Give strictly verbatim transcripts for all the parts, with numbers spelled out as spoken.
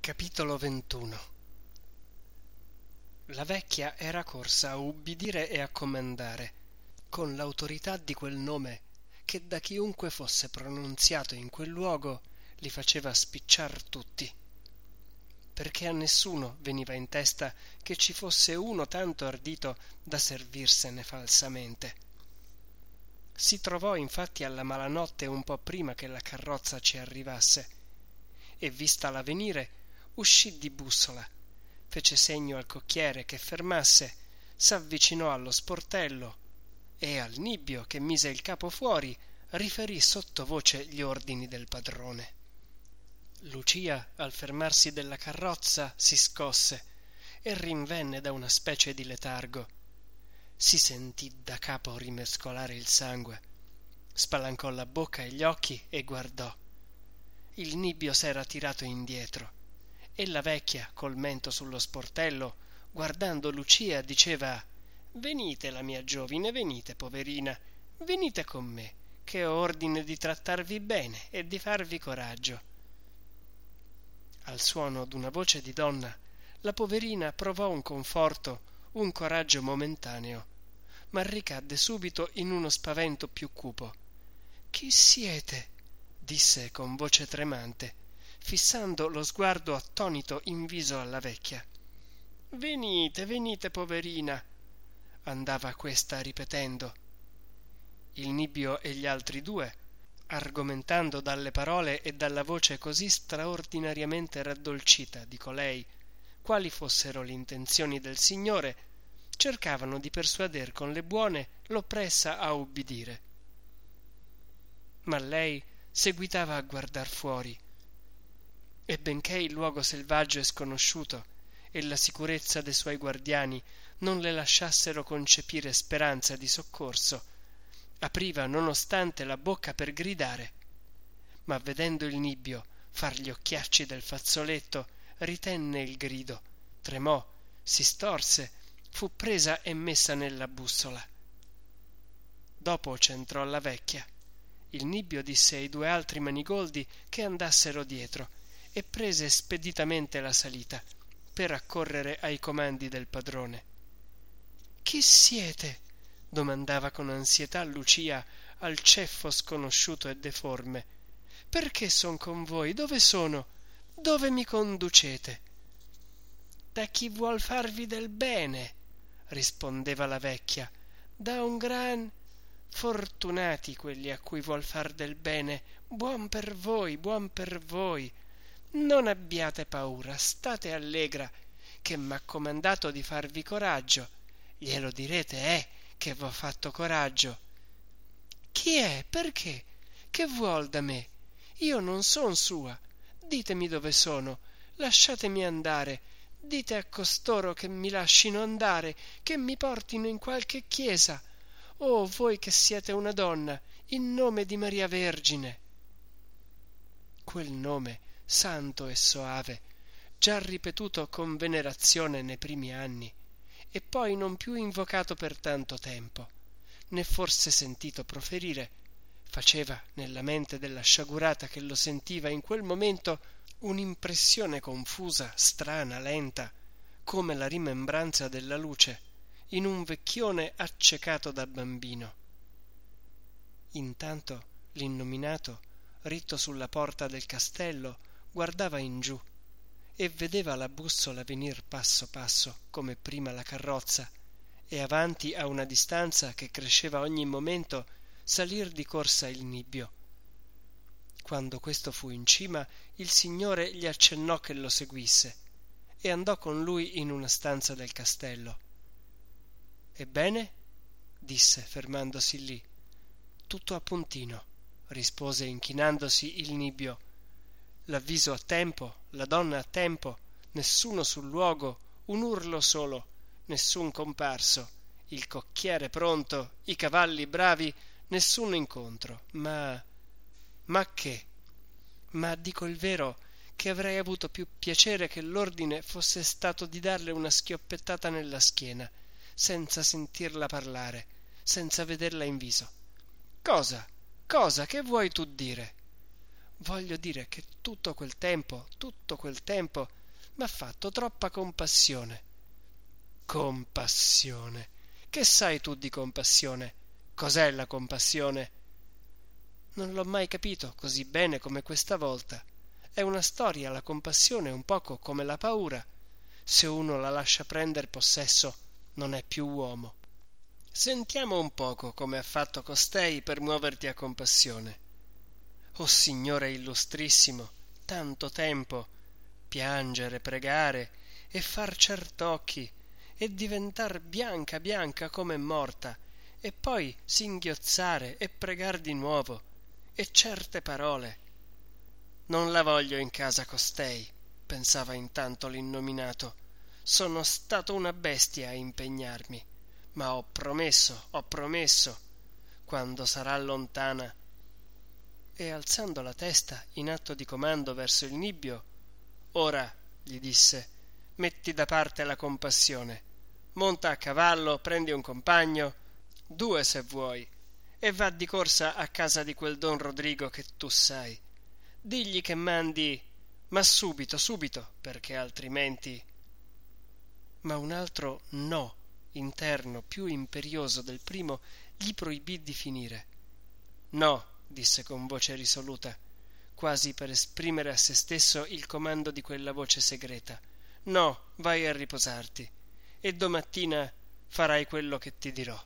Capitolo ventuno. La vecchia era corsa a ubbidire e a comandare, con l'autorità di quel nome che da chiunque fosse pronunziato in quel luogo li faceva spicciar tutti, perché a nessuno veniva in testa che ci fosse uno tanto ardito da servirsene falsamente. Si trovò infatti alla malanotte un po' prima che la carrozza ci arrivasse, e vistala venire uscì di bussola, fece segno al cocchiere che fermasse, s'avvicinò allo sportello e al nibbio, che mise il capo fuori, riferì sottovoce gli ordini del padrone. Lucia, al fermarsi della carrozza, si scosse e rinvenne da una specie di letargo. Si sentì da capo rimescolare il sangue, spalancò la bocca e gli occhi e guardò. Il nibbio s'era tirato indietro e la vecchia, col mento sullo sportello, guardando Lucia, diceva: «Venite, la mia giovine, venite, poverina, venite con me, che ho ordine di trattarvi bene e di farvi coraggio». Al suono d'una voce di donna, la poverina provò un conforto, un coraggio momentaneo, ma ricadde subito in uno spavento più cupo. «Chi siete?» disse con voce tremante, fissando lo sguardo attonito in viso alla vecchia. «Venite, venite, poverina», andava questa ripetendo. Il nibbio e gli altri due, argomentando dalle parole e dalla voce così straordinariamente raddolcita di colei quali fossero le intenzioni del Signore, cercavano di persuader con le buone l'oppressa a ubbidire. Ma lei seguitava a guardar fuori, e benché il luogo selvaggio e sconosciuto e la sicurezza dei suoi guardiani non le lasciassero concepire speranza di soccorso, apriva nonostante la bocca per gridare, ma vedendo il nibbio far gli occhiacci del fazzoletto ritenne il grido, tremò, si storse, fu presa e messa nella bussola. Dopo c'entrò la vecchia. Il nibbio disse ai due altri manigoldi che andassero dietro e prese speditamente la salita per accorrere ai comandi del padrone. «Chi siete?» domandava con ansietà Lucia al ceffo sconosciuto e deforme. «Perché son con voi? Dove sono? Dove mi conducete?» «Da chi vuol farvi del bene», rispondeva la vecchia, «da un gran... fortunati quelli a cui vuol far del bene, buon per voi, buon per voi. Non abbiate paura, state allegra, che m'ha comandato di farvi coraggio. Glielo direte, eh, che v'ho fatto coraggio». «Chi è? Perché? Che vuol da me? Io non son sua. Ditemi dove sono, lasciatemi andare. Dite a costoro che mi lascino andare, che mi portino in qualche chiesa. Oh, voi che siete una donna, in nome di Maria Vergine». Quel nome, santo e soave, già ripetuto con venerazione nei primi anni, e poi non più invocato per tanto tempo, né forse sentito proferire, faceva nella mente della sciagurata che lo sentiva in quel momento un'impressione confusa, strana, lenta, come la rimembranza della luce in un vecchione accecato da bambino. Intanto l'innominato, ritto sulla porta del castello, guardava in giù e vedeva la bussola venir passo passo come prima la carrozza, e avanti a una distanza che cresceva ogni momento salir di corsa il nibbio. Quando questo fu in cima, il signore gli accennò che lo seguisse e andò con lui in una stanza del castello. «Ebbene?» disse, fermandosi lì. «Tutto a puntino», rispose inchinandosi il nibbio. «L'avviso a tempo, la donna a tempo, nessuno sul luogo, un urlo solo, nessun comparso, il cocchiere pronto, i cavalli bravi, nessuno incontro. Ma... ma che? Ma dico il vero, che avrei avuto più piacere che l'ordine fosse stato di darle una schioppettata nella schiena, senza sentirla parlare, senza vederla in viso». «Cosa? Cosa? Che vuoi tu dire?» «Voglio dire che tutto quel tempo, tutto quel tempo, m'ha fatto troppa compassione. Compassione? Che sai tu di compassione? Cos'è la compassione? Non l'ho mai capito così bene come questa volta. È una storia, la compassione, un poco come la paura. Se uno la lascia prender possesso, non è più uomo. Sentiamo un poco come ha fatto costei per muoverti a compassione. O Signore illustrissimo, tanto tempo, piangere, pregare e far cert'occhi e diventar bianca bianca come morta e poi singhiozzare e pregar di nuovo e certe parole. Non la voglio in casa costei, pensava intanto l'innominato. Sono stato una bestia a impegnarmi, ma ho promesso, ho promesso, quando sarà lontana. E alzando la testa in atto di comando verso il nibbio, ora, gli disse, metti da parte la compassione, monta a cavallo, prendi un compagno, due se vuoi, e va di corsa a casa di quel don Rodrigo che tu sai. Digli che mandi, ma subito, subito, perché altrimenti... Ma un altro no, interno, più imperioso del primo, gli proibì di finire. No, disse con voce risoluta, quasi per esprimere a se stesso il comando di quella voce segreta. No, vai a riposarti, e domattina farai quello che ti dirò.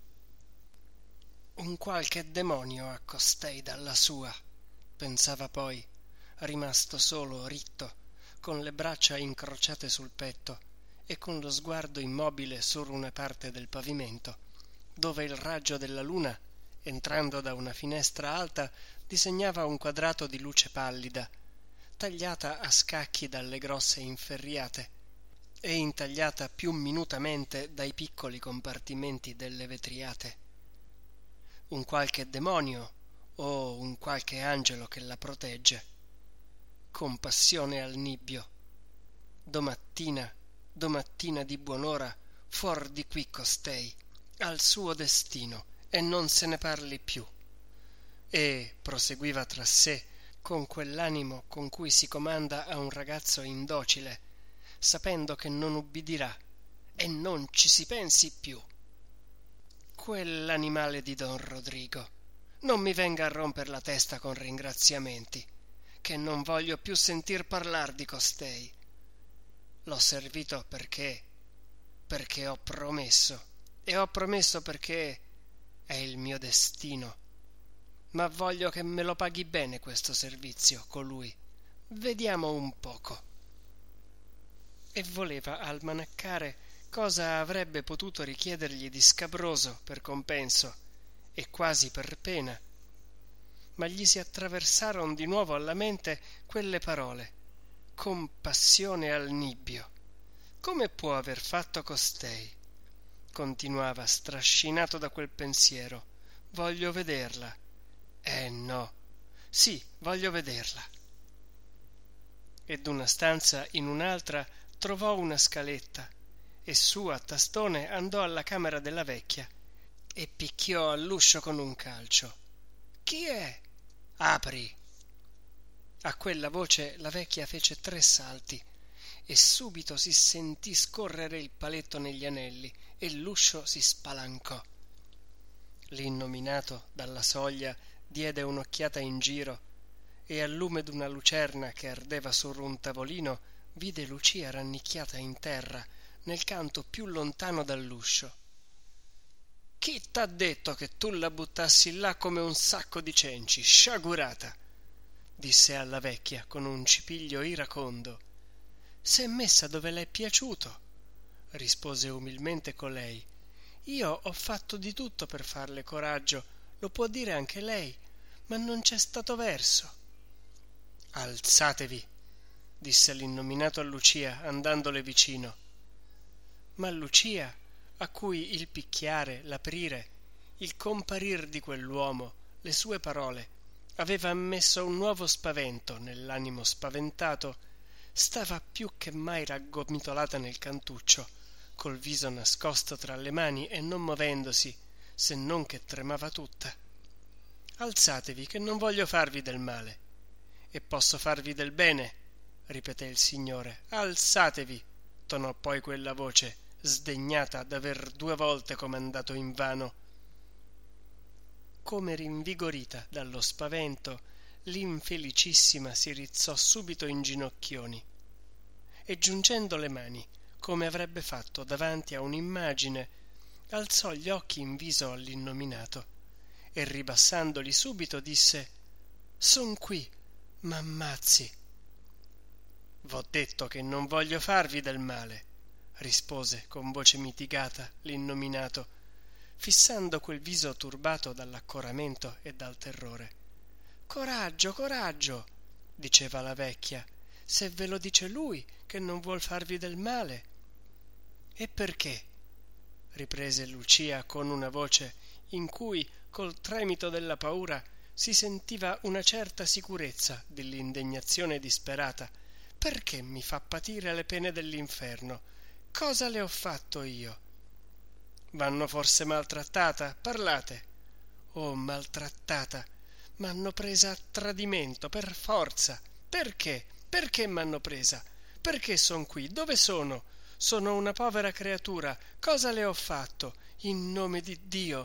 Un qualche demonio a costei dalla sua, pensava poi, rimasto solo, ritto, con le braccia incrociate sul petto e con lo sguardo immobile su una parte del pavimento, dove il raggio della luna, entrando da una finestra alta, disegnava un quadrato di luce pallida, tagliata a scacchi dalle grosse inferriate e intagliata più minutamente dai piccoli compartimenti delle vetriate. Un qualche demonio o un qualche angelo che la protegge. Compassione al nibbio. Domattina, domattina di buon'ora, fuor di qui costei, al suo destino, e non se ne parli più. E proseguiva tra sé con quell'animo con cui si comanda a un ragazzo indocile, sapendo che non ubbidirà, e non ci si pensi più. Quell'animale di don Rodrigo, non mi venga a romper la testa con ringraziamenti, che non voglio più sentir parlar di costei. L'ho servito perché, perché ho promesso, e ho promesso perché è il mio destino. Ma voglio che me lo paghi bene questo servizio, colui. Vediamo un poco. E voleva almanaccare cosa avrebbe potuto richiedergli di scabroso per compenso e quasi per pena. Ma gli si attraversarono di nuovo alla mente quelle parole: compassione al nibbio. Come può aver fatto costei? Continuava strascinato da quel pensiero. Voglio vederla. Eh no, sì, voglio vederla. E d'una stanza in un'altra trovò una scaletta e su a tastone andò alla camera della vecchia e picchiò all'uscio con un calcio. Chi è? Apri! A quella voce la vecchia fece tre salti e subito si sentì scorrere il paletto negli anelli e l'uscio si spalancò. L'innominato dalla soglia diede un'occhiata in giro e al lume d'una lucerna che ardeva su un tavolino vide Lucia rannicchiata in terra nel canto più lontano dall'uscio. Chi t'ha detto che tu la buttassi là come un sacco di cenci, sciagurata? Disse alla vecchia con un cipiglio iracondo. S'è messa dove le è piaciuto, rispose umilmente colei. Io ho fatto di tutto per farle coraggio, lo può dire anche lei, ma non c'è stato verso. Alzatevi, disse l'innominato a Lucia andandole vicino. Ma Lucia, a cui il picchiare, l'aprire, il comparir di quell'uomo, le sue parole, aveva ammesso un nuovo spavento nell'animo spaventato, stava più che mai raggomitolata nel cantuccio, col viso nascosto tra le mani e non movendosi, se non che tremava tutta. Alzatevi, che non voglio farvi del male, e posso farvi del bene, ripeté il signore. Alzatevi, tonò poi quella voce, sdegnata d'aver due volte comandato invano. Come rinvigorita dallo spavento, l'infelicissima si rizzò subito in ginocchioni e, giungendo le mani, come avrebbe fatto davanti a un'immagine, alzò gli occhi in viso all'innominato e, ribassandoli subito, disse: «Son qui, m'ammazzi». «V'ho detto che non voglio farvi del male», rispose con voce mitigata l'innominato, fissando quel viso turbato dall'accoramento e dal terrore. «Coraggio, coraggio», diceva la vecchia, «se ve lo dice lui che non vuol farvi del male». «E perché?» riprese Lucia con una voce in cui, col tremito della paura, si sentiva una certa sicurezza dell'indignazione disperata. «Perché mi fa patire le pene dell'inferno? Cosa le ho fatto io?» «V'hanno forse maltrattata? Parlate!» «Oh, maltrattata! M'hanno presa a tradimento, per forza!» «Perché? Perché m'hanno presa? Perché son qui? Dove sono? Sono una povera creatura. Cosa le ho fatto? In nome di Dio!»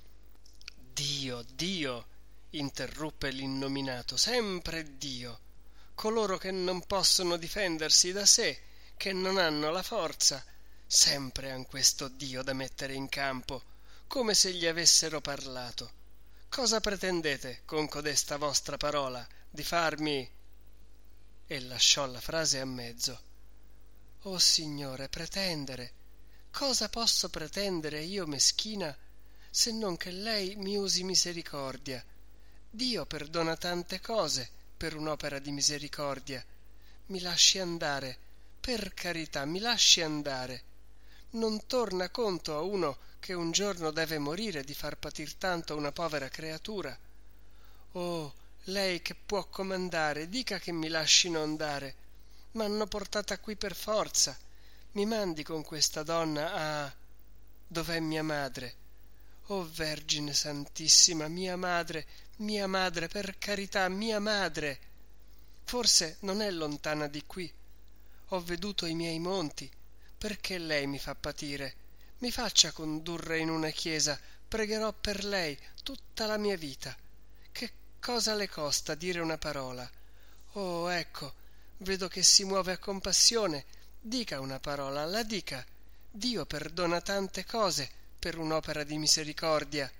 «Dio, Dio!» interruppe l'innominato. «Sempre Dio! Coloro che non possono difendersi da sé, che non hanno la forza, sempre han questo Dio da mettere in campo, come se gli avessero parlato. Cosa pretendete con codesta vostra parola di farmi?» E lasciò la frase a mezzo. «Oh Signore, pretendere? Cosa posso pretendere io, meschina, se non che lei mi usi misericordia? Dio perdona tante cose per un'opera di misericordia. Mi lasci andare, per carità, mi lasci andare. Non torna conto a uno che un giorno deve morire di far patir tanto una povera creatura. Oh, lei che può comandare, dica che mi lascino andare. M'hanno portata qui per forza. Mi mandi con questa donna a... Dov'è mia madre? Oh Vergine Santissima, mia madre, mia madre, per carità, mia madre! Forse non è lontana di qui. Ho veduto i miei monti. Perché lei mi fa patire? Mi faccia condurre in una chiesa, pregherò per lei tutta la mia vita. Che cosa le costa dire una parola? Oh, ecco, vedo che si muove a compassione. Dica una parola, la dica. Dio perdona tante cose per un'opera di misericordia.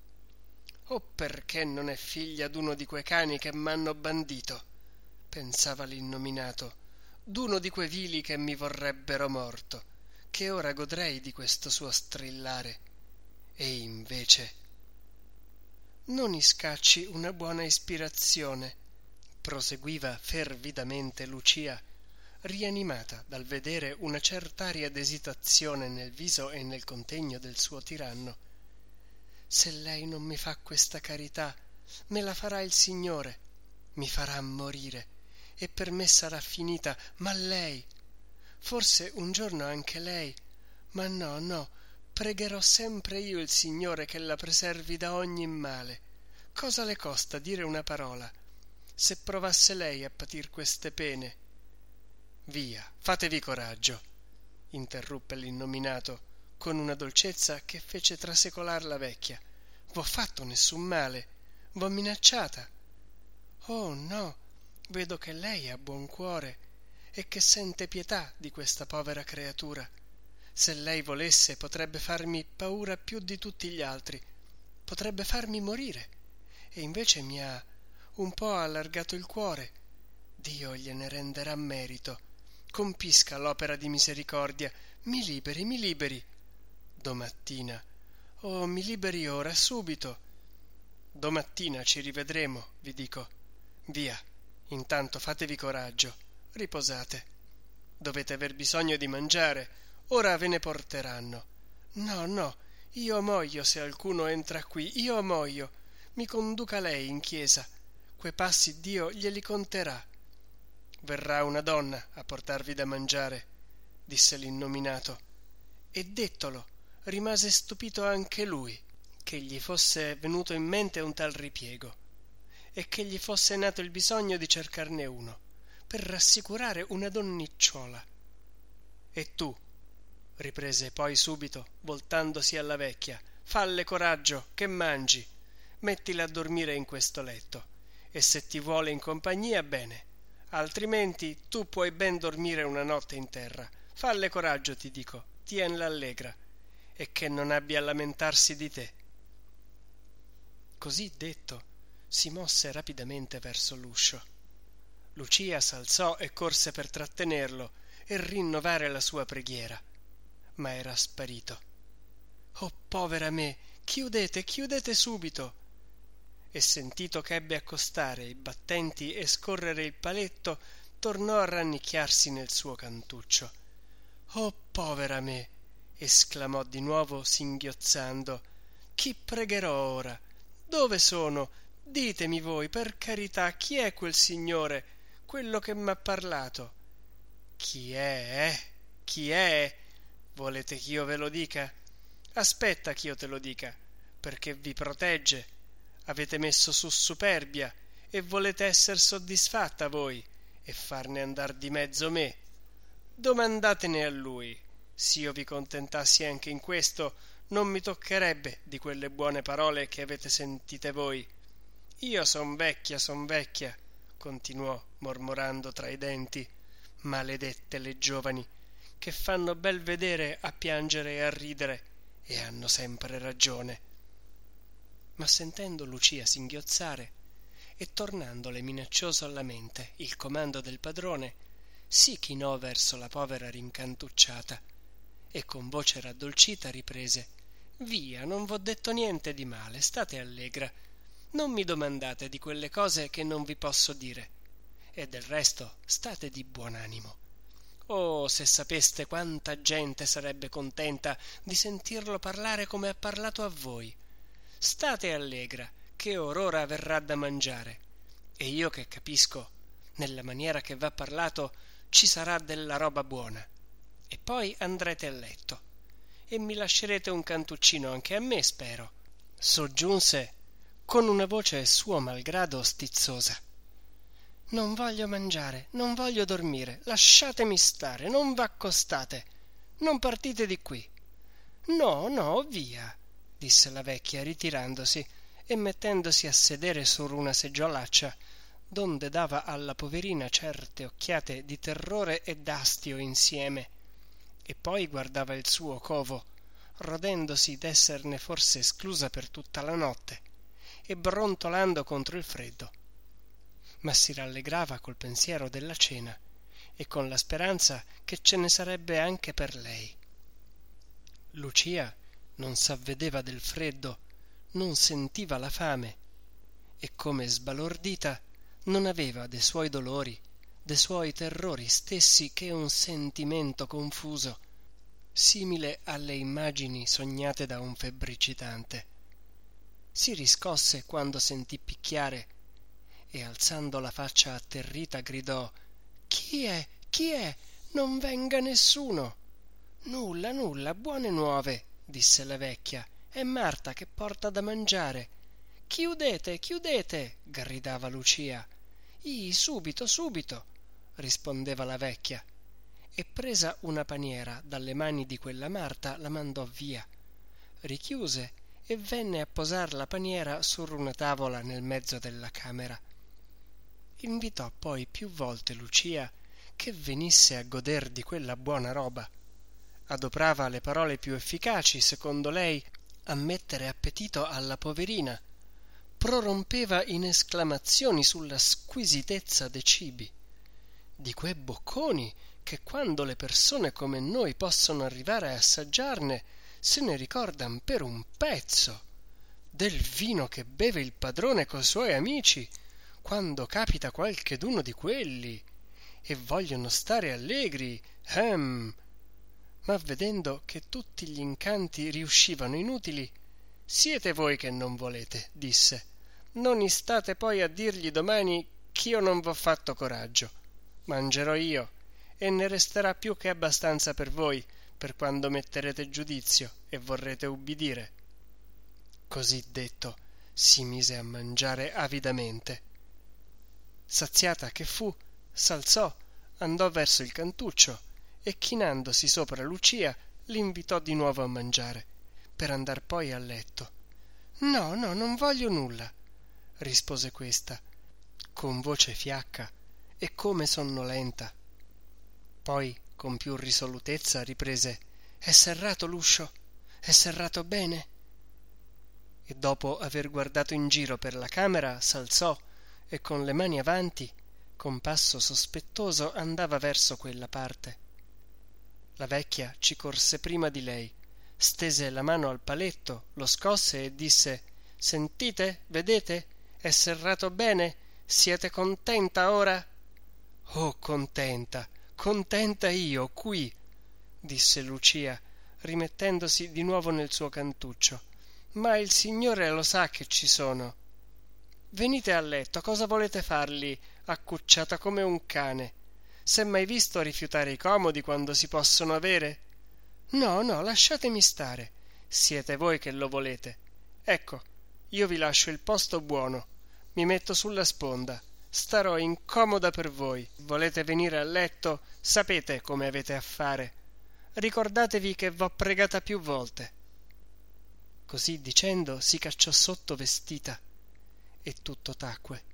O perché non è figlia d'uno di quei cani che m'hanno bandito, pensava l'innominato, d'uno di quei vili che mi vorrebbero morto, che ora godrei di questo suo strillare. E invece... Non iscacci una buona ispirazione, proseguiva fervidamente Lucia, rianimata dal vedere una cert'aria d'esitazione nel viso e nel contegno del suo tiranno. Se lei non mi fa questa carità, me la farà il Signore, mi farà morire, e per me sarà finita. Ma lei, forse un giorno anche lei, ma no, no, pregherò sempre io il Signore che la preservi da ogni male. Cosa le costa dire una parola? Se provasse lei a patir queste pene... Via, fatevi coraggio, interruppe l'innominato con una dolcezza che fece trasecolar la vecchia. V'ho fatto nessun male, v'ho minacciata. Oh no, vedo che lei ha buon cuore e che sente pietà di questa povera creatura. Se lei volesse potrebbe farmi paura più di tutti gli altri, potrebbe farmi morire, e invece mi ha un po' allargato il cuore. Dio gliene renderà merito. Compisca l'opera di misericordia, mi liberi, mi liberi. Domattina, oh, mi liberi ora, subito. Domattina ci rivedremo, vi dico. Via, intanto fatevi coraggio, riposate. Dovete aver bisogno di mangiare, ora ve ne porteranno. No, no, io muoio se alcuno entra qui, io muoio. Mi conduca lei in chiesa, quei passi Dio glieli conterà. Verrà una donna a portarvi da mangiare, disse l'innominato, e dettolo rimase stupito anche lui, che gli fosse venuto in mente un tal ripiego, e che gli fosse nato il bisogno di cercarne uno, per rassicurare una donnicciola. E tu, riprese poi subito, voltandosi alla vecchia, falle coraggio, che mangi, mettila a dormire in questo letto, e se ti vuole in compagnia bene, altrimenti tu puoi ben dormire una notte in terra. Falle coraggio, ti dico, tienla allegra, e che non abbia a lamentarsi di te. Così detto, si mosse rapidamente verso l'uscio. Lucia s'alzò e corse per trattenerlo e rinnovare la sua preghiera, ma era sparito. «Oh, povera me, chiudete, chiudete subito!» E sentito che ebbe accostare i battenti e scorrere il paletto, tornò a rannicchiarsi nel suo cantuccio. «Oh, povera me!» esclamò di nuovo singhiozzando. «Chi pregherò ora? Dove sono? Ditemi voi, per carità, chi è quel signore, quello che m'ha parlato?» «Chi è, eh? Chi è? Volete ch'io ve lo dica? Aspetta ch'io te lo dica, perché vi protegge. Avete messo su superbia e volete esser soddisfatta voi e farne andar di mezzo me. Domandatene a lui. S'io vi contentassi anche in questo, non mi toccherebbe di quelle buone parole che avete sentite voi. Io son vecchia, son vecchia», continuò mormorando tra i denti. «Maledette le giovani, che fanno bel vedere a piangere e a ridere, e hanno sempre ragione». Ma sentendo Lucia singhiozzare e tornandole minaccioso alla mente il comando del padrone, si chinò verso la povera rincantucciata e con voce raddolcita riprese: «Via, non v'ho detto niente di male, state allegra. Non mi domandate di quelle cose che non vi posso dire, e del resto state di buon animo. Oh, se sapeste quanta gente sarebbe contenta di sentirlo parlare come ha parlato a voi. State allegra, che or ora verrà da mangiare, e io che capisco, nella maniera che v'ha parlato, ci sarà della roba buona, e poi andrete a letto, e mi lascerete un cantuccino anche a me, spero», soggiunse con una voce suo malgrado stizzosa. «Non voglio mangiare, non voglio dormire, lasciatemi stare, non v'accostate, non partite di qui». «No, no, via», disse la vecchia ritirandosi e mettendosi a sedere su una seggiolaccia, donde dava alla poverina certe occhiate di terrore e d'astio insieme, e poi guardava il suo covo, rodendosi d'esserne forse esclusa per tutta la notte e brontolando contro il freddo, ma si rallegrava col pensiero della cena e con la speranza che ce ne sarebbe anche per lei. Lucia non s'avvedeva del freddo, non sentiva la fame, e come sbalordita non aveva de suoi dolori, de suoi terrori stessi, che un sentimento confuso, simile alle immagini sognate da un febbricitante. Si riscosse quando sentì picchiare e, alzando la faccia atterrita, gridò: «Chi è? Chi è? Non venga nessuno!» «Nulla, nulla, buone nuove», disse la vecchia. «È Marta che porta da mangiare». «Chiudete, chiudete», gridava Lucia. «Ih, subito, subito», rispondeva la vecchia, e presa una paniera dalle mani di quella Marta la mandò via, richiuse e venne a posar la paniera su una tavola nel mezzo della camera. Invitò poi più volte Lucia che venisse a goder di quella buona roba, adoprava le parole più efficaci, secondo lei, a mettere appetito alla poverina, prorompeva in esclamazioni sulla squisitezza dei cibi, di quei bocconi che, quando le persone come noi possono arrivare a assaggiarne, se ne ricordan per un pezzo, del vino che beve il padrone coi suoi amici quando capita qualcheduno di quelli, e vogliono stare allegri, ehm. Ma vedendo che tutti gli incanti riuscivano inutili: «Siete voi che non volete», disse. «Non istate poi a dirgli domani ch'io non v'ho fatto coraggio. Mangerò io, e ne resterà più che abbastanza per voi, per quando metterete giudizio e vorrete ubbidire». Così detto, si mise a mangiare avidamente. Saziata che fu, s'alzò, andò verso il cantuccio e chinandosi sopra Lucia l'invitò di nuovo a mangiare, per andar poi a letto. No, no, non voglio nulla, rispose questa, con voce fiacca e come sonnolenta. Poi, con più risolutezza, riprese: è serrato l'uscio? È serrato bene? E dopo aver guardato in giro per la camera s'alzò e con le mani avanti, con passo sospettoso, andava verso quella parte. La vecchia ci corse prima di lei, stese la mano al paletto, lo scosse e disse: sentite, vedete? È serrato bene? Siete contenta ora? Oh, contenta, contenta io, qui, disse Lucia, rimettendosi di nuovo nel suo cantuccio. Ma il Signore lo sa che ci sono. Venite a letto, cosa volete farli, accucciata come un cane? S'è mai visto rifiutare i comodi quando si possono avere? No, no, lasciatemi stare. Siete voi che lo volete. Ecco, io vi lascio il posto buono. Mi metto sulla sponda. Starò incomoda per voi. Volete venire a letto? Sapete come avete a fare. Ricordatevi che v'ho pregata più volte. Così dicendo si cacciò sotto vestita e tutto tacque.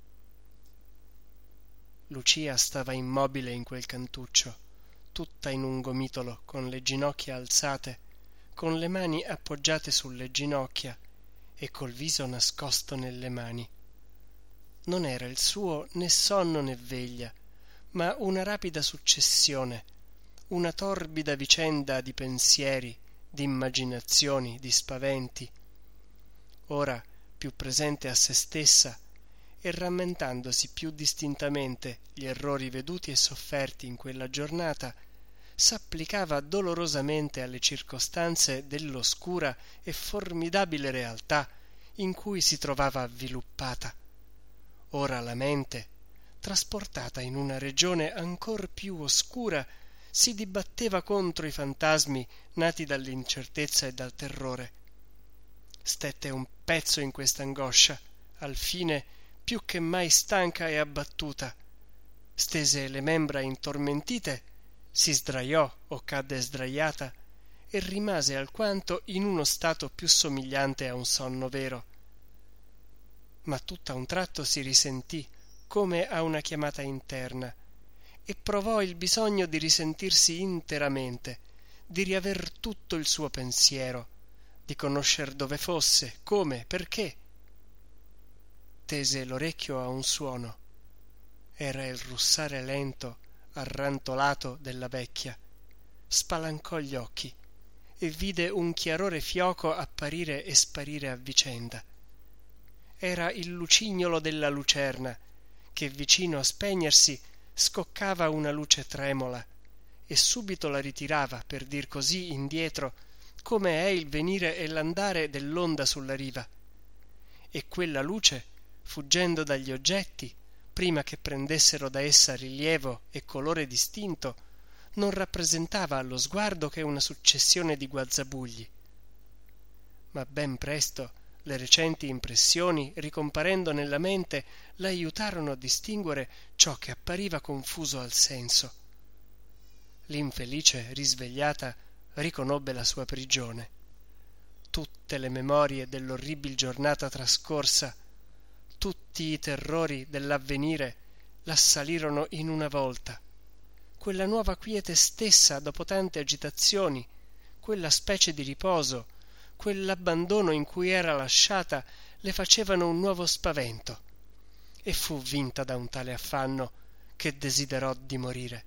Lucia stava immobile in quel cantuccio, tutta in un gomitolo, con le ginocchia alzate, con le mani appoggiate sulle ginocchia e col viso nascosto nelle mani. Non era il suo né sonno né veglia, ma una rapida successione, una torbida vicenda di pensieri, di immaginazioni, di spaventi. Ora, più presente a se stessa e rammentandosi più distintamente gli errori veduti e sofferti in quella giornata, s'applicava dolorosamente alle circostanze dell'oscura e formidabile realtà in cui si trovava avviluppata. Ora la mente, trasportata in una regione ancor più oscura, si dibatteva contro i fantasmi nati dall'incertezza e dal terrore. Stette un pezzo in questa angoscia, al fine più che mai stanca e abbattuta. Stese le membra intormentite, si sdraiò o cadde sdraiata e rimase alquanto in uno stato più somigliante a un sonno vero. Ma tutt'a un tratto si risentì come a una chiamata interna e provò il bisogno di risentirsi interamente, di riaver tutto il suo pensiero, di conoscer dove fosse, come, perché. Tese l'orecchio a un suono. Era il russare lento, arrantolato della vecchia. Spalancò gli occhi e vide un chiarore fioco apparire e sparire a vicenda. Era il lucignolo della lucerna, che vicino a spegnersi scoccava una luce tremola e subito la ritirava, per dir così, indietro, come è il venire e l'andare dell'onda sulla riva. E quella luce, fuggendo dagli oggetti, prima che prendessero da essa rilievo e colore distinto, non rappresentava allo sguardo che una successione di guazzabugli. Ma ben presto le recenti impressioni, ricomparendo nella mente, la aiutarono a distinguere ciò che appariva confuso al senso. L'infelice, risvegliata, riconobbe la sua prigione. Tutte le memorie dell'orribil giornata trascorsa, tutti i terrori dell'avvenire l'assalirono in una volta. Quella nuova quiete stessa dopo tante agitazioni, quella specie di riposo, quell'abbandono in cui era lasciata le facevano un nuovo spavento, e fu vinta da un tale affanno che desiderò di morire.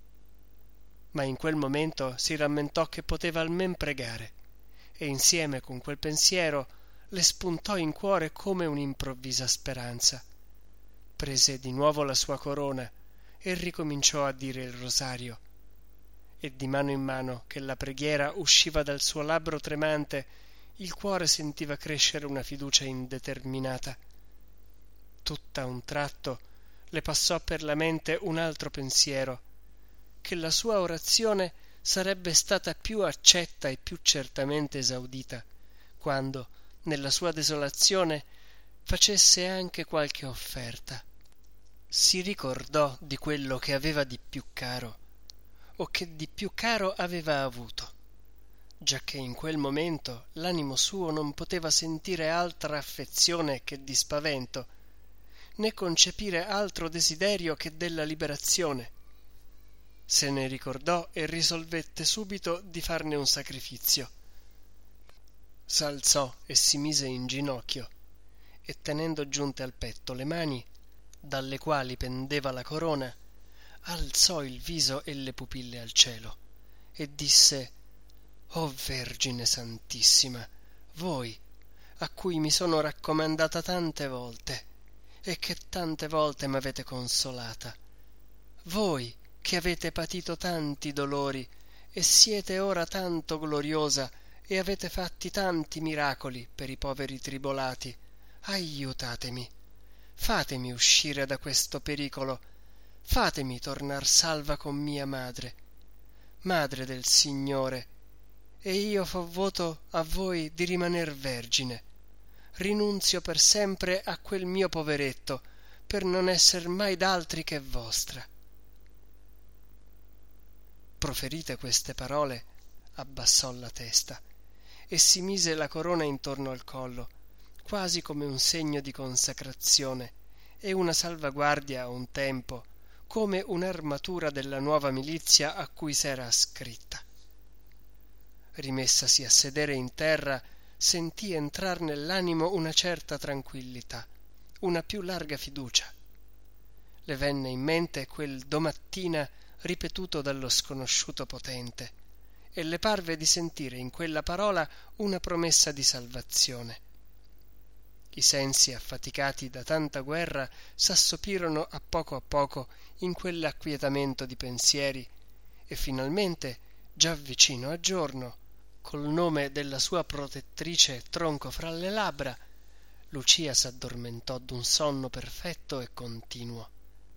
Ma in quel momento si rammentò che poteva almen pregare, e insieme con quel pensiero le spuntò in cuore come un'improvvisa speranza. Prese di nuovo la sua corona e ricominciò a dire il rosario, e di mano in mano che la preghiera usciva dal suo labbro tremante, il cuore sentiva crescere una fiducia indeterminata. Tutt'a un tratto le passò per la mente un altro pensiero, che la sua orazione sarebbe stata più accetta e più certamente esaudita quando, nella sua desolazione, facesse anche qualche offerta. si ricordò di quello che aveva di più caro, o che di più caro aveva avuto, giacché in quel momento l'animo suo non poteva sentire altra affezione che di spavento, né concepire altro desiderio che della liberazione. Se ne ricordò e risolvette subito di farne un sacrificio. S'alzò e si mise in ginocchio, e tenendo giunte al petto le mani, dalle quali pendeva la corona, alzò il viso e le pupille al cielo, e disse: «O Vergine Santissima, voi, a cui mi sono raccomandata tante volte, e che tante volte m'avete consolata, voi che avete patito tanti dolori, e siete ora tanto gloriosa, e avete fatti tanti miracoli per i poveri tribolati, aiutatemi, fatemi uscire da questo pericolo, fatemi tornar salva con mia madre, madre del Signore, e io fo voto a voi di rimaner vergine, rinunzio per sempre a quel mio poveretto, per non esser mai d'altri che vostra». Proferite queste parole, abbassò la testa e si mise la corona intorno al collo, quasi come un segno di consacrazione e una salvaguardia a un tempo, come un'armatura della nuova milizia a cui s'era ascritta. Rimessasi a sedere in terra, sentì entrar nell'animo una certa tranquillità, una più larga fiducia. Le venne in mente quel domattina ripetuto dallo sconosciuto potente, e le parve di sentire in quella parola una promessa di salvazione. I sensi affaticati da tanta guerra s'assopirono a poco a poco in quell'acquietamento di pensieri, e finalmente, già vicino a giorno, col nome della sua protettrice tronco fra le labbra, Lucia s'addormentò d'un sonno perfetto e continuo.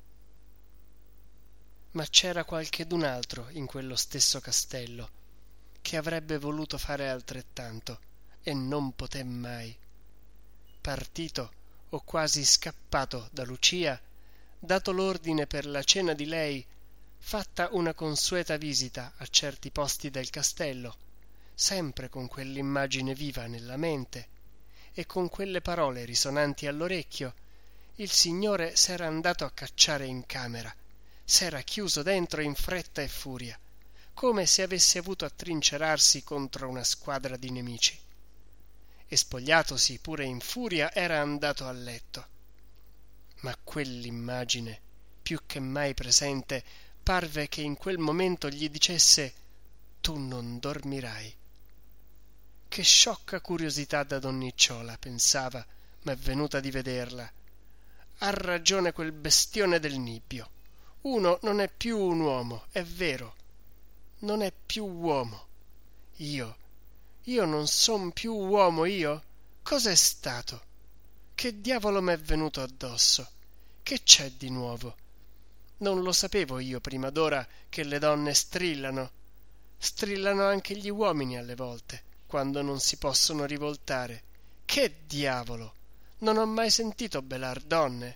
Ma c'era qualchedun altro in quello stesso castello che avrebbe voluto fare altrettanto, e non poté mai. Partito o quasi scappato da Lucia, dato l'ordine per la cena di lei, fatta una consueta visita a certi posti del castello, sempre con quell'immagine viva nella mente e con quelle parole risonanti all'orecchio, il signore s'era andato a cacciare in camera, s'era chiuso dentro in fretta e furia, come se avesse avuto a trincerarsi contro una squadra di nemici, e spogliatosi pure in furia era andato a letto. Ma quell'immagine, più che mai presente, parve che in quel momento gli dicesse: «Tu non dormirai». Che sciocca curiosità da donnicciola, pensava, m'è venuta di vederla. Ha ragione quel bestione del Nibbio. Uno non è più un uomo, è vero. Non è più uomo. Io, io non son più uomo, io? Cos'è stato? Che diavolo m'è venuto addosso? Che c'è di nuovo? Non lo sapevo io prima d'ora che le donne strillano. Strillano anche gli uomini alle volte, quando non si possono rivoltare. Che diavolo! Non ho mai sentito belar donne.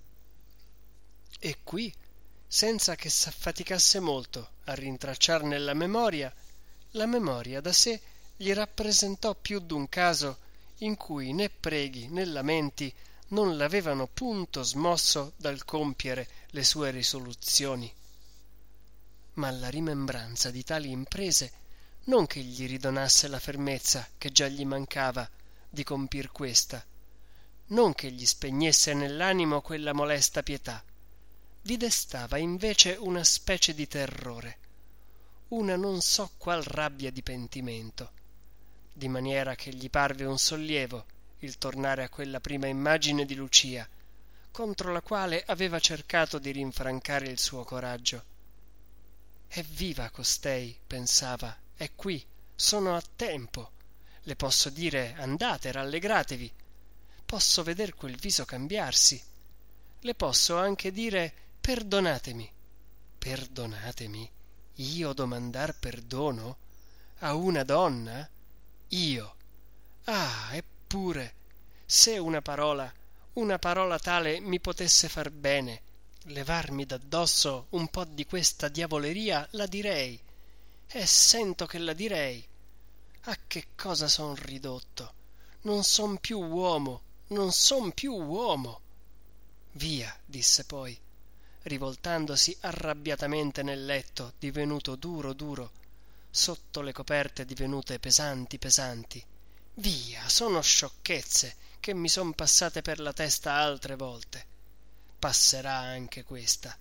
E qui, senza che s'affaticasse molto a rintracciar nella memoria, la memoria da sé gli rappresentò più d'un caso in cui né preghi né lamenti non l'avevano punto smosso dal compiere le sue risoluzioni. Ma la rimembranza di tali imprese non che gli ridonasse la fermezza che già gli mancava di compir questa, non che gli spegnesse nell'animo quella molesta pietà, vi destava invece una specie di terrore, una non so qual rabbia di pentimento, di maniera che gli parve un sollievo il tornare a quella prima immagine di Lucia, contro la quale aveva cercato di rinfrancare il suo coraggio. È viva costei, pensava, è qui, sono a tempo, le posso dire: andate, rallegratevi, posso veder quel viso cambiarsi, le posso anche dire: perdonatemi. Perdonatemi? Io domandar perdono? A una donna? Io? Ah, eppure, se una parola, una parola tale mi potesse far bene, levarmi d'addosso un po' di questa diavoleria la direi, e sento che la direi. A che cosa son ridotto? Non son più uomo, non son più uomo. Via, disse poi, rivoltandosi arrabbiatamente nel letto, divenuto duro duro, sotto le coperte divenute pesanti pesanti. Via, sono sciocchezze che mi son passate per la testa altre volte. Passerà anche questa.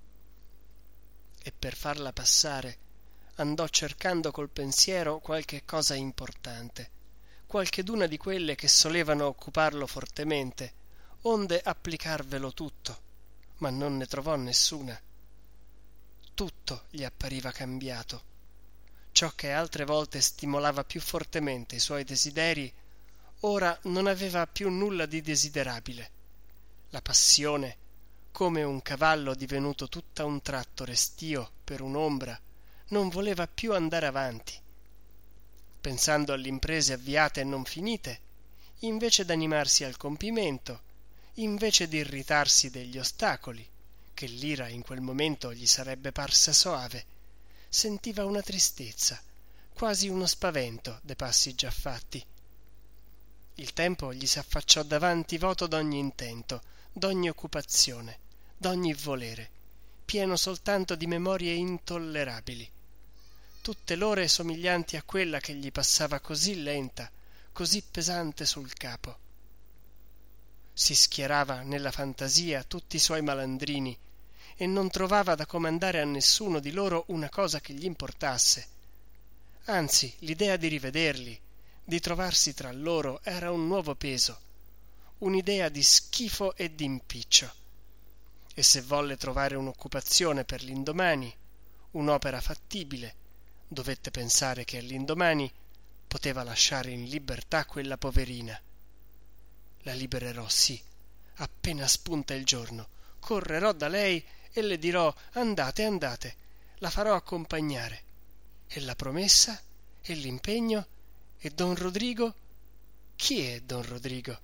E per farla passare andò cercando col pensiero qualche cosa importante, qualcheduna di quelle che solevano occuparlo fortemente, onde applicarvelo tutto, ma non ne trovò nessuna. Tutto gli appariva cambiato. Ciò che altre volte stimolava più fortemente i suoi desideri, ora non aveva più nulla di desiderabile. La passione, come un cavallo divenuto tutt'a un tratto restio per un'ombra, non voleva più andare avanti. Pensando alle imprese avviate e non finite, invece d'animarsi al compimento, invece di irritarsi degli ostacoli, che l'ira in quel momento gli sarebbe parsa soave, sentiva una tristezza, quasi uno spavento dei passi già fatti. Il tempo gli si affacciò davanti voto d'ogni intento, d'ogni occupazione, d'ogni volere, pieno soltanto di memorie intollerabili, tutte l'ore somiglianti a quella che gli passava così lenta, così pesante sul capo. Si schierava nella fantasia tutti i suoi malandrini e non trovava da comandare a nessuno di loro una cosa che gli importasse. Anzi, l'idea di rivederli, di trovarsi tra loro, era un nuovo peso, un'idea di schifo e d'impiccio. E se volle trovare un'occupazione per l'indomani, un'opera fattibile, dovette pensare che all'indomani poteva lasciare in libertà quella poverina. La libererò, sì, appena spunta il giorno, correrò da lei e le dirò: andate, andate, la farò accompagnare. E la promessa? E l'impegno? E don Rodrigo? Chi è don Rodrigo?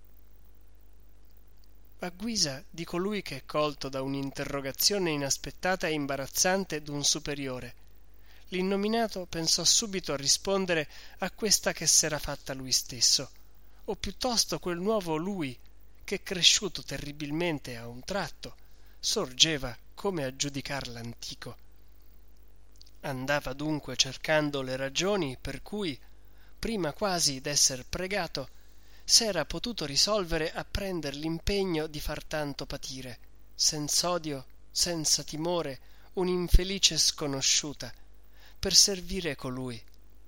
A guisa di colui che è colto da un'interrogazione inaspettata e imbarazzante d'un superiore, l'innominato pensò subito a rispondere a questa che s'era fatta lui stesso, o piuttosto quel nuovo lui che, cresciuto terribilmente a un tratto, sorgeva come a giudicar l'antico. Andava dunque cercando le ragioni per cui, prima quasi d'esser pregato, s'era potuto risolvere a prender l'impegno di far tanto patire, senz'odio, senza timore, un'infelice sconosciuta, per servire colui.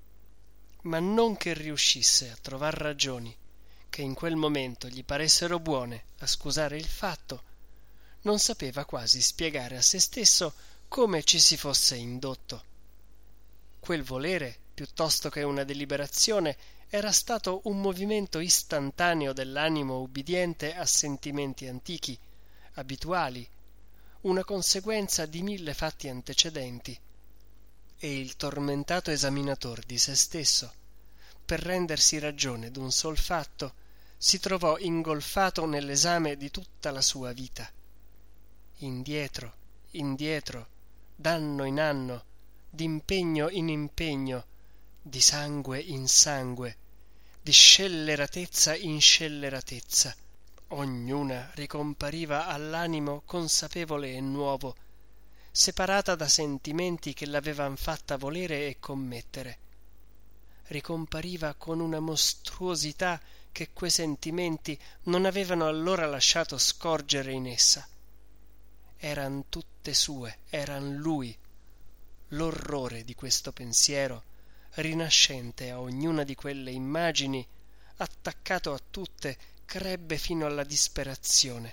Ma non che riuscisse a trovar ragioni che in quel momento gli paressero buone a scusare il fatto, non sapeva quasi spiegare a se stesso come ci si fosse indotto. Quel volere, piuttosto che una deliberazione, era stato un movimento istantaneo dell'animo ubbidiente a sentimenti antichi, abituali, una conseguenza di mille fatti antecedenti, e il tormentato esaminator di se stesso, per rendersi ragione d'un sol fatto, si trovò ingolfato nell'esame di tutta la sua vita. Indietro, indietro, d'anno in anno, d'impegno in impegno, di sangue in sangue, di scelleratezza in scelleratezza, ognuna ricompariva all'animo consapevole e nuovo, separata da sentimenti che l'avevan fatta volere e commettere. Ricompariva con una mostruosità che quei sentimenti non avevano allora lasciato scorgere in essa. Eran tutte sue, eran lui. L'orrore di questo pensiero, rinascente a ognuna di quelle immagini, attaccato a tutte, crebbe fino alla disperazione.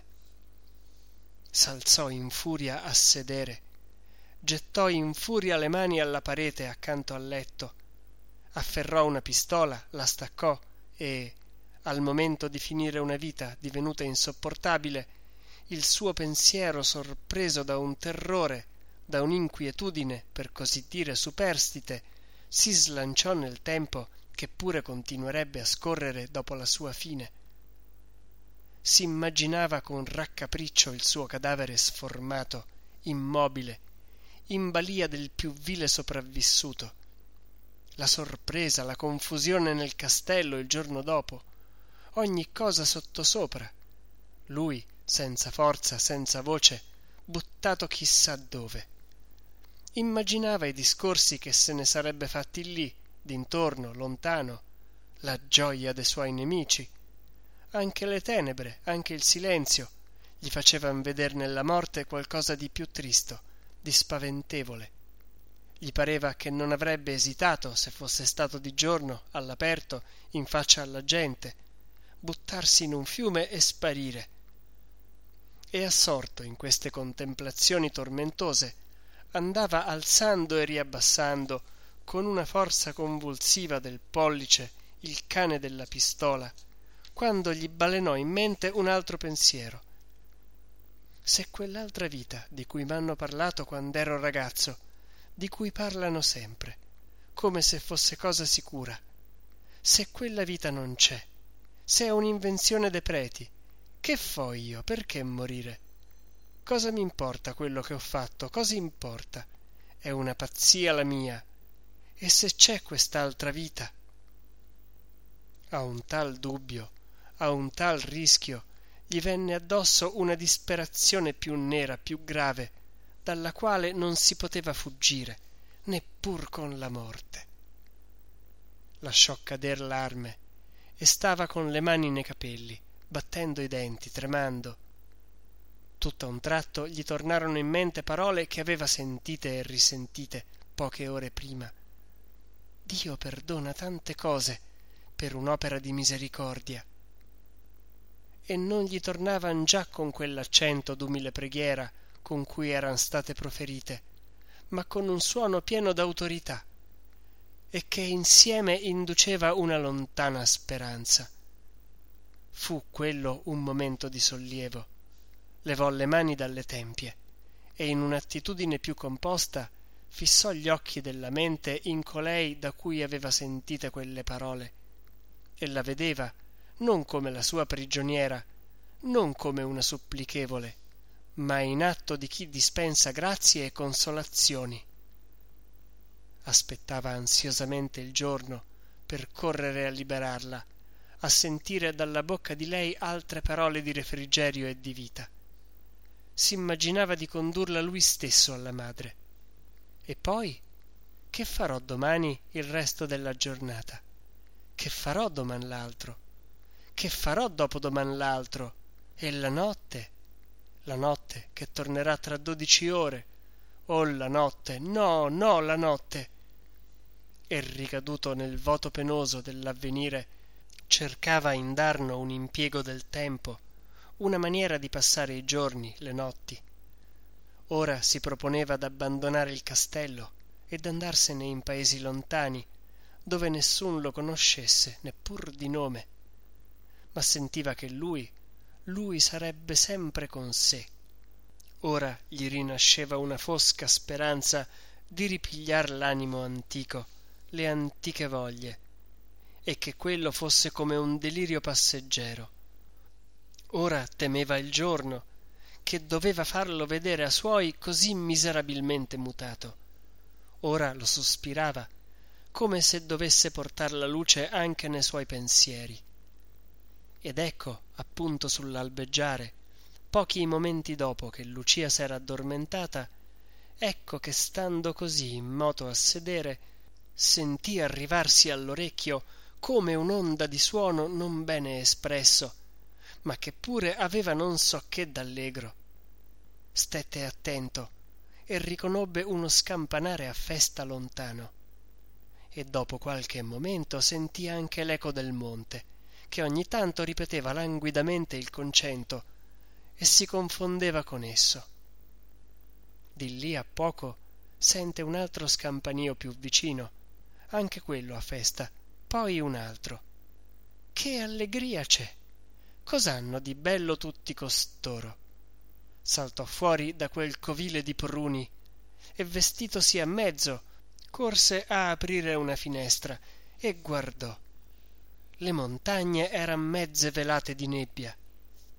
S'alzò in furia a sedere, gettò in furia le mani alla parete accanto al letto, afferrò una pistola, la staccò e, al momento di finire una vita divenuta insopportabile, il suo pensiero, sorpreso da un terrore, da un'inquietudine per così dire superstite, si slanciò nel tempo che pure continuerebbe a scorrere dopo la sua fine. si immaginava con raccapriccio il suo cadavere sformato, immobile, in balia del più vile sopravvissuto. La sorpresa, la confusione nel castello il giorno dopo, ogni cosa sottosopra. Lui, senza forza, senza voce, buttato chissà dove. Immaginava i discorsi che se ne sarebbe fatti lì, d'intorno, lontano, la gioia dei suoi nemici. Anche le tenebre, anche il silenzio, gli facevan veder nella morte qualcosa di più tristo, di spaventevole. Gli pareva che non avrebbe esitato, se fosse stato di giorno, all'aperto, in faccia alla gente, buttarsi in un fiume e sparire. E assorto in queste contemplazioni tormentose, andava alzando e riabbassando con una forza convulsiva del pollice il cane della pistola, quando gli balenò in mente un altro pensiero. Se quell'altra vita di cui m'hanno parlato quand'ero ragazzo, di cui parlano sempre, come se fosse cosa sicura, se quella vita non c'è, se è un'invenzione dei preti, che fo io? Perché morire? Cosa mi importa quello che ho fatto? Cosa importa? È una pazzia la mia. E se c'è quest'altra vita? A un tal dubbio, a un tal rischio, gli venne addosso una disperazione più nera, più grave, dalla quale non si poteva fuggire, neppur con la morte. Lasciò cader l'arme e stava con le mani nei capelli, battendo i denti, tremando. Tutto a un tratto gli tornarono in mente parole che aveva sentite e risentite poche ore prima. Dio perdona tante cose per un'opera di misericordia. E non gli tornavan già con quell'accento d'umile preghiera con cui eran state proferite, ma con un suono pieno d'autorità, e che insieme induceva una lontana speranza. Fu quello un momento di sollievo. Levò le mani dalle tempie e in un'attitudine più composta fissò gli occhi della mente in colei da cui aveva sentite quelle parole, e la vedeva non come la sua prigioniera, non come una supplichevole, ma in atto di chi dispensa grazie e consolazioni. Aspettava ansiosamente il giorno per correre a liberarla, a sentire dalla bocca di lei altre parole di refrigerio e di vita. S'immaginava di condurla lui stesso alla madre. E poi? Che farò domani il resto della giornata? Che farò doman l'altro? Che farò dopodoman l'altro? E la notte? La notte che tornerà tra dodici ore? Oh, la notte! No, no, la notte! E ricaduto nel vuoto penoso dell'avvenire, cercava indarno un impiego del tempo, una maniera di passare i giorni, le notti. Ora si proponeva d'abbandonare il castello e d'andarsene in paesi lontani, dove nessun lo conoscesse, neppur di nome. Ma sentiva che lui, lui sarebbe sempre con sé. Ora gli rinasceva una fosca speranza di ripigliar l'animo antico, le antiche voglie, e che quello fosse come un delirio passeggero. Ora temeva il giorno, che doveva farlo vedere a suoi così miserabilmente mutato. Ora lo sospirava, come se dovesse portar la luce anche nei suoi pensieri. Ed ecco, appunto sull'albeggiare, pochi momenti dopo che Lucia s'era addormentata, ecco che stando così in moto a sedere, sentì arrivarsi all'orecchio come un'onda di suono non bene espresso, ma che pure aveva non so che d'allegro. Stette attento e riconobbe uno scampanare a festa lontano, e dopo qualche momento sentì anche l'eco del monte, che ogni tanto ripeteva languidamente il concento e si confondeva con esso. Di lì a poco sente un altro scampanio più vicino, anche quello a festa, poi un altro. Che allegria c'è! Cos'hanno di bello tutti costoro? Saltò fuori da quel covile di pruni e, vestitosi a mezzo, corse a aprire una finestra e guardò. Le montagne eran mezze velate di nebbia.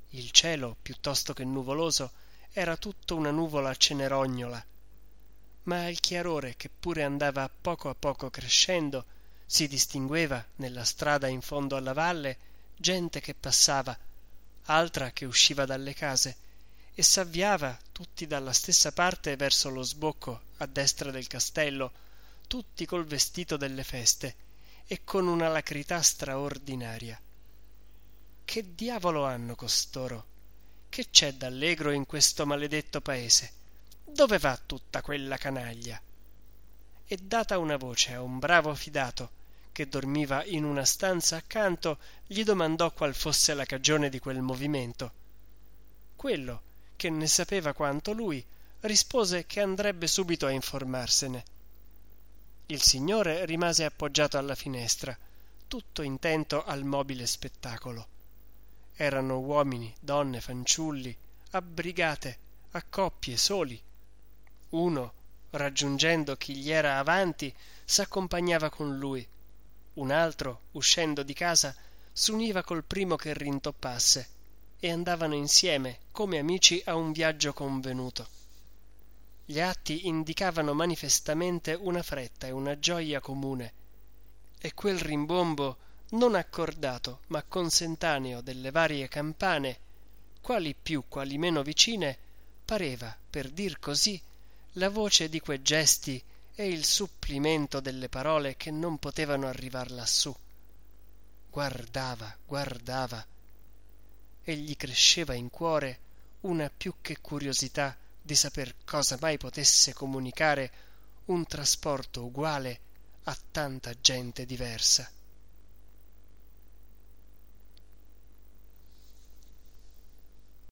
Il cielo, piuttosto che nuvoloso, era tutto una nuvola cenerognola, ma al chiarore che pure andava a poco a poco crescendo si distingueva nella strada in fondo alla valle gente che passava, altra che usciva dalle case, e s'avviava tutti dalla stessa parte verso lo sbocco a destra del castello, tutti col vestito delle feste e con un'alacrità straordinaria. Che diavolo hanno costoro? Che c'è d'allegro in questo maledetto paese? Dove va tutta quella canaglia? E data una voce a un bravo fidato che dormiva in una stanza accanto, gli domandò qual fosse la cagione di quel movimento. Quello, che ne sapeva quanto lui, rispose che andrebbe subito a informarsene. Il signore rimase appoggiato alla finestra, tutto intento al mobile spettacolo. Erano uomini, donne, fanciulli, a brigate, a coppie, soli. Uno, raggiungendo chi gli era avanti, s'accompagnava con lui. Un altro, uscendo di casa, s'univa col primo che rintoppasse e andavano insieme come amici a un viaggio convenuto. Gli atti indicavano manifestamente una fretta e una gioia comune, e quel rimbombo non accordato ma consentaneo delle varie campane, quali più quali meno vicine, pareva, per dir così, la voce di quei gesti e il supplimento delle parole che non potevano arrivar lassù. Guardava, guardava, e gli cresceva in cuore una più che curiosità di saper cosa mai potesse comunicare un trasporto uguale a tanta gente diversa.